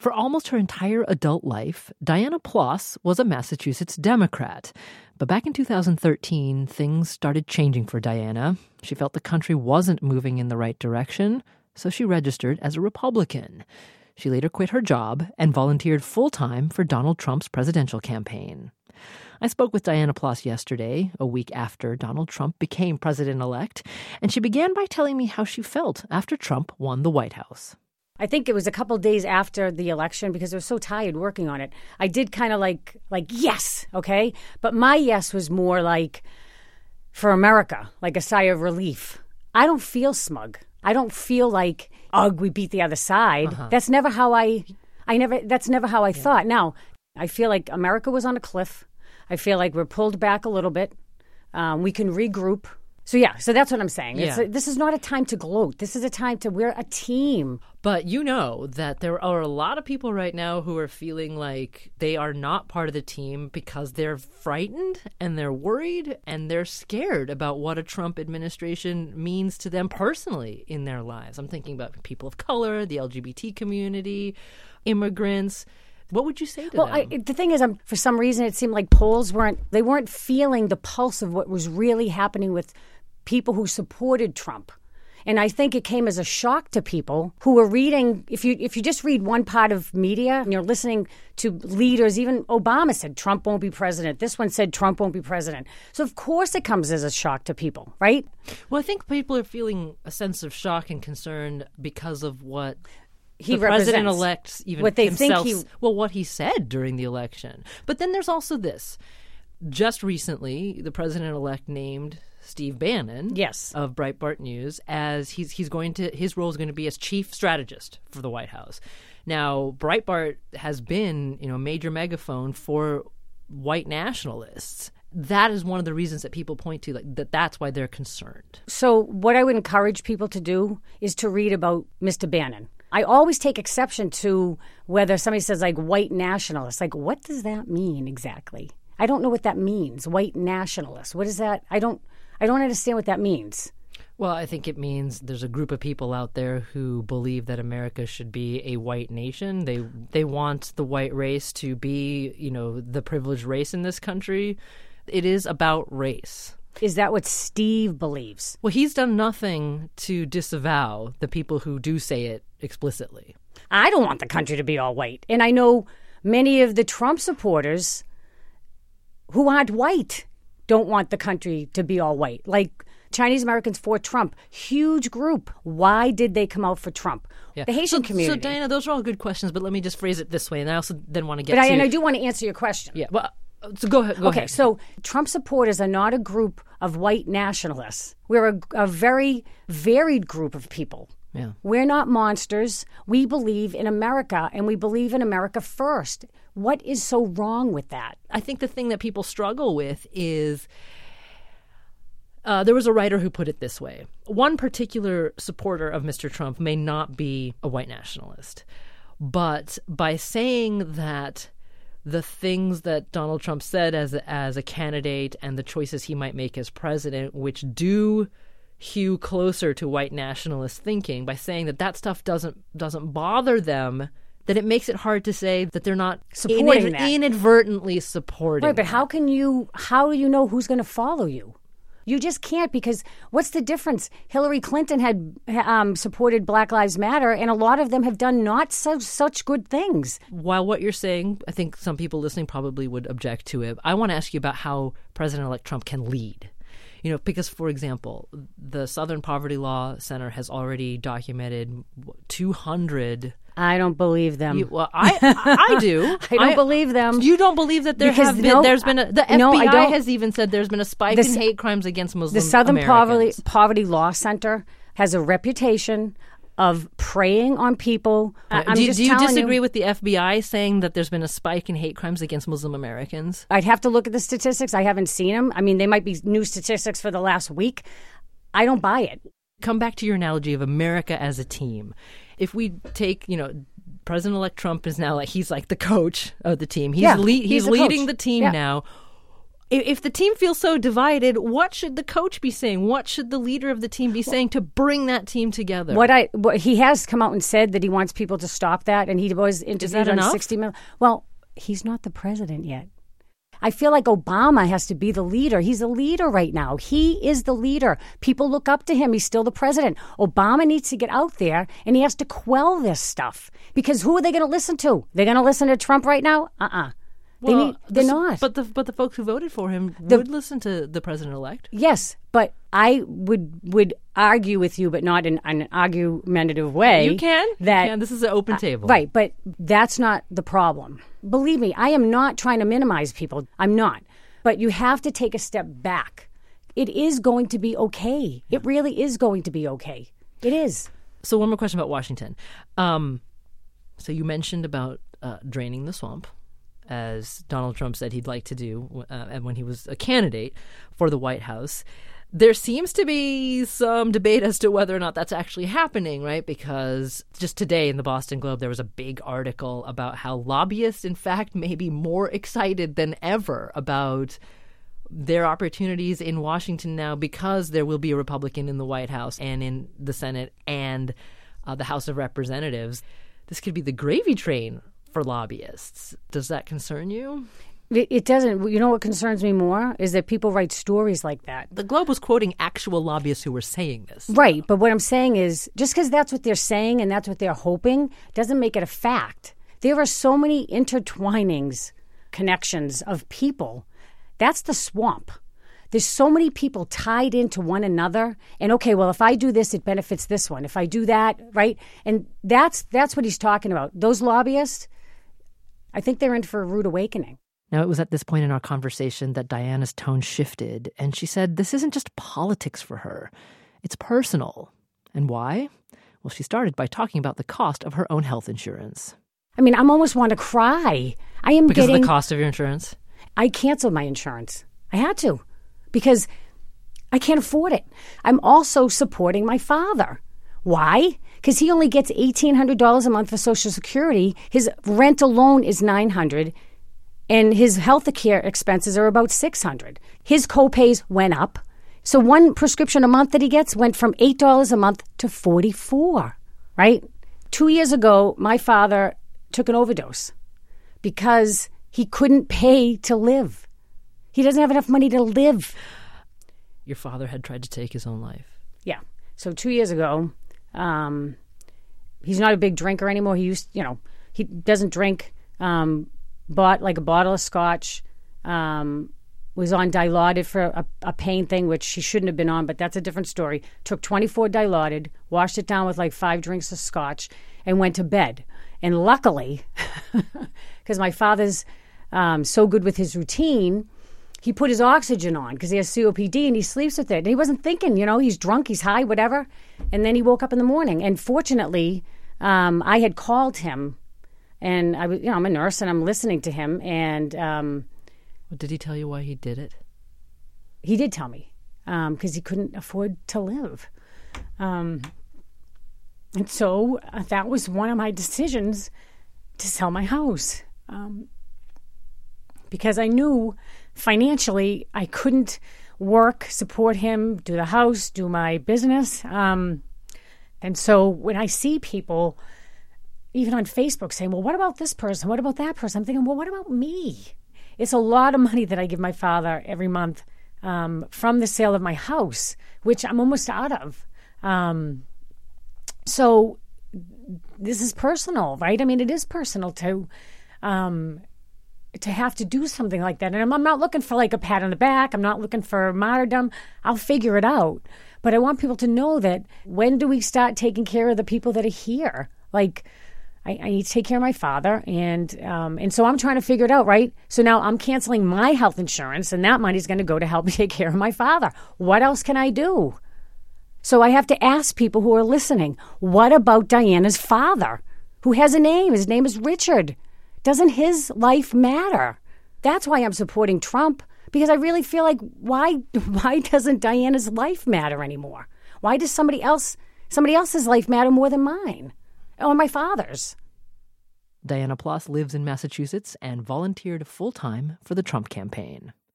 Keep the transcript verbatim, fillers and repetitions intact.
For almost her entire adult life, Diana Ploss was a Massachusetts Democrat. But back in two thousand thirteen, things started changing for Diana. She felt the country wasn't moving in the right direction, so she registered as a Republican. She later quit her job and volunteered full-time for Donald Trump's presidential campaign. I spoke with Diana Ploss yesterday, a week after Donald Trump became president-elect, and she began by telling me how she felt after Trump won the White House. I think it was a couple of days after the election because I was so tired working on it. I did kind of like, like, yes, okay? But my yes was more like, for America, like a sigh of relief. I don't feel smug. I don't feel like, ugh, we beat the other side. Uh-huh. That's never how I, I never, that's never how I yeah. thought. Now, I feel like America was on a cliff. I feel like we're pulled back a little bit. Um, we can regroup. So, yeah, so that's what I'm saying. Yeah. It's a, this is not a time to gloat. This is a time to, we're a team. But you know that there are a lot of people right now who are feeling like they are not part of the team because they're frightened and they're worried and they're scared about what a Trump administration means to them personally in their lives. I'm thinking about people of color, the L G B T community, immigrants. What would you say to well, them? Well, the thing is, um, for some reason, it seemed like polls weren't, they weren't feeling the pulse of what was really happening with people who supported Trump. And I think it came as a shock to people who were reading, if you if you just read one part of media and you're listening to leaders, even Obama said Trump won't be president. This one said Trump won't be president. So of course it comes as a shock to people, right? Well, I think people are feeling a sense of shock and concern because of what he the president-elect even what they himself, think he, well, what he said during the election. But then there's also this. Just recently, the president-elect named Steve Bannon yes. of Breitbart News as he's he's going to his role is going to be as chief strategist for the White House. Now, Breitbart has been, you know, a major megaphone for white nationalists. That is one of the reasons that people point to, like that that's why they're concerned. So what I would encourage people to do is to read about Mister Bannon. I always take exception to whether somebody says like white nationalist. Like, what does that mean exactly? I don't know what that means. White nationalist. What is that? I don't I don't understand what that means. Well, I think it means there's a group of people out there who believe that America should be a white nation. They they want the white race to be, you know, the privileged race in this country. It is about race. Is that what Steve believes? Well, he's done nothing to disavow the people who do say it explicitly. I don't want the country to be all white. And I know many of the Trump supporters who aren't white don't want the country to be all white. Like Chinese Americans for Trump, huge group. Why did they come out for Trump? Yeah. The Haitian so, community. So, Diana, those are all good questions, but let me just phrase it this way, and I also then want to get but to... I, and I do want to answer your question. Yeah, well, so go ahead. Go okay, ahead. so Trump supporters are not a group of white nationalists. We're a, a very varied group of people. Yeah. We're not monsters. We believe in America, and we believe in America first. What is so wrong with that? I think the thing that people struggle with is... Uh, there was a writer who put it this way. One particular supporter of Mister Trump may not be a white nationalist, but by saying that the things that Donald Trump said as as a candidate and the choices he might make as president, which do hew closer to white nationalist thinking, by saying that that stuff doesn't doesn't bother them, that it makes it hard to say that they're not supporting inad- that. inadvertently supporting. Right, but that. how can you? How do you know who's going to follow you? You just can't, because what's the difference? Hillary Clinton had um, supported Black Lives Matter, and a lot of them have done not so, such good things. While what you're saying, I think some people listening probably would object to it. I want to ask you about how President-elect Trump can lead. You know, because, for example, the Southern Poverty Law Center has already documented two hundred... I don't believe them. You, well, I I do. I don't I, believe them. You don't believe that there because have been, no, there's been a, the no, F B I I has even said there's been a spike the, in hate crimes against Muslim The Southern Americans. Poverty, Poverty Law Center has a reputation of preying on people. Uh, I'm do, just do you disagree you, with the F B I saying that there's been a spike in hate crimes against Muslim Americans? I'd have to look at the statistics. I haven't seen them. I mean, they might be new statistics for the last week. I don't buy it. Come back to your analogy of America as a team. If we take, you know, President-elect Trump is now like, he's like the coach of the team. He's yeah, le- he's, he's leading coach. the team yeah. now. If the team feels so divided, what should the coach be saying? What should the leader of the team be saying to bring that team together? What I what, he has come out and said that he wants people to stop that, and he was interviewed on sixty minutes. Well, he's not the president yet. I feel like Obama has to be the leader. He's a leader right now. He is the leader. People look up to him. He's still the president. Obama needs to get out there, and he has to quell this stuff. Because who are they going to listen to? They're going to listen to Trump right now? Uh-uh. They well, need, they're the, not. But the but the folks who voted for him the, would listen to the president-elect. Yes, but I would would argue with you, but not in an argumentative way. You can. That, you can. This is an open table. Uh, right, but that's not the problem. Believe me, I am not trying to minimize people. I'm not. But you have to take a step back. It is going to be okay. It really is going to be okay. It is. So one more question about Washington. Um, so you mentioned about uh, draining the swamp, as Donald Trump said he'd like to do uh, and when he was a candidate for the White House. There seems to be some debate as to whether or not that's actually happening, right? Because just today in the Boston Globe, there was a big article about how lobbyists, in fact, may be more excited than ever about their opportunities in Washington now because there will be a Republican in the White House and in the Senate and uh, the House of Representatives. This could be the gravy train for lobbyists. Does that concern you? It, it doesn't. You know what concerns me more is that people write stories like that. The Globe was quoting actual lobbyists who were saying this. Right. But what I'm saying is just because that's what they're saying and that's what they're hoping doesn't make it a fact. There are so many intertwinings, connections of people. That's the swamp. There's so many people tied into one another. And, okay, well, if I do this, it benefits this one. If I do that, right? And that's that's what he's talking about. Those lobbyists, I think they're in for a rude awakening. Now, it was at this point in our conversation that Diana's tone shifted, and she said this isn't just politics for her. It's personal. And why? Well, she started by talking about the cost of her own health insurance. I mean, I'm almost want to cry. I am because getting... of the cost of your insurance? I canceled my insurance. I had to because I can't afford it. I'm also supporting my father. Why? Because he only gets eighteen hundred dollars a month for Social Security. His rent alone is nine hundred dollars, and his health care expenses are about six hundred dollars. His copays went up. So one prescription a month that he gets went from eight dollars a month to forty-four dollars, right? Two years ago, my father took an overdose because he couldn't pay to live. He doesn't have enough money to live. Your father had tried to take his own life. Yeah. So two years ago, um, he's not a big drinker anymore. He used, you know, he doesn't drink. Um, bought like a bottle of scotch. Um, was on Dilaudid for a, a pain thing, which he shouldn't have been on, but that's a different story. Took twenty-four Dilaudid, washed it down with like five drinks of scotch, and went to bed. And luckily, because my father's um, so good with his routine, he put his oxygen on because he has C O P D and he sleeps with it. And he wasn't thinking, you know, he's drunk, he's high, whatever. And then he woke up in the morning. And fortunately, um, I had called him, and I was, you know, I'm a nurse and I'm listening to him. And um, did he tell you why he did it? He did tell me because um, he couldn't afford to live. Um, and so uh, that was one of my decisions to sell my house. Um, because I knew financially I couldn't work, support him, do the house, do my business. Um, and so when I see people, even on Facebook, saying, well, what about this person? What about that person? I'm thinking, well, what about me? It's a lot of money that I give my father every month um, from the sale of my house, which I'm almost out of. Um, so this is personal, right? I mean, it is personal to um, to have to do something like that. And I'm, I'm not looking for like a pat on the back. I'm not looking for martyrdom. I'll figure it out. But I want people to know that when do we start taking care of the people that are here? Like, I, I need to take care of my father. And um, and so I'm trying to figure it out, right? So now I'm canceling my health insurance, and that money's going to go to help me take care of my father. What else can I do? So I have to ask people who are listening, what about Diana's father, who has a name? His name is Richard. Doesn't his life matter? That's why I'm supporting Trump, because I really feel like, why why doesn't Diana's life matter anymore? Why does somebody else somebody else's life matter more than mine or my father's? Diana Ploss lives in Massachusetts and volunteered full-time for the Trump campaign.